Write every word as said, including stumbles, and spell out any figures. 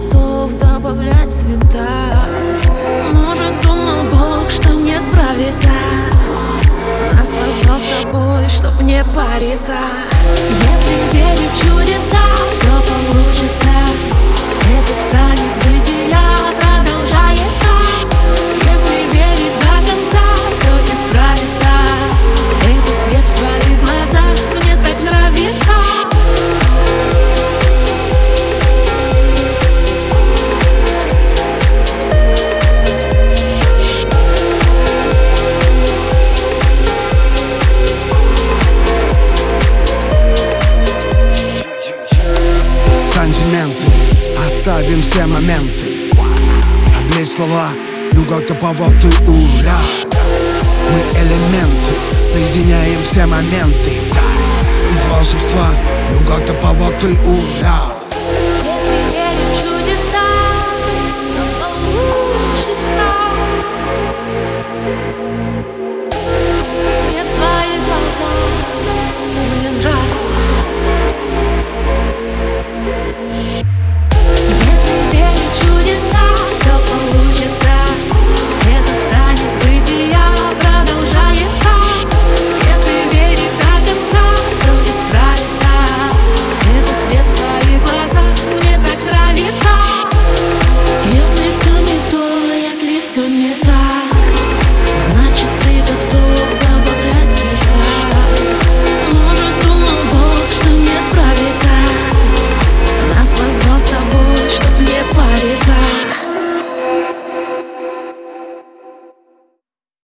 готов добавлять цвета. Может, думал Бог, что не справится. Нас позвал с тобой, чтоб не париться. Если верить в чудеса, все получится. Этот танец бытия продолжается. Если верить до конца, все исправится. Этот свет в твоих глазах мне так нравится. Сантименты, оставим все моменты, облечь слова, юга-то поводы, ура. Мы элементы, соединяем все моменты, да. Из волшебства, юга-то поводы, ура.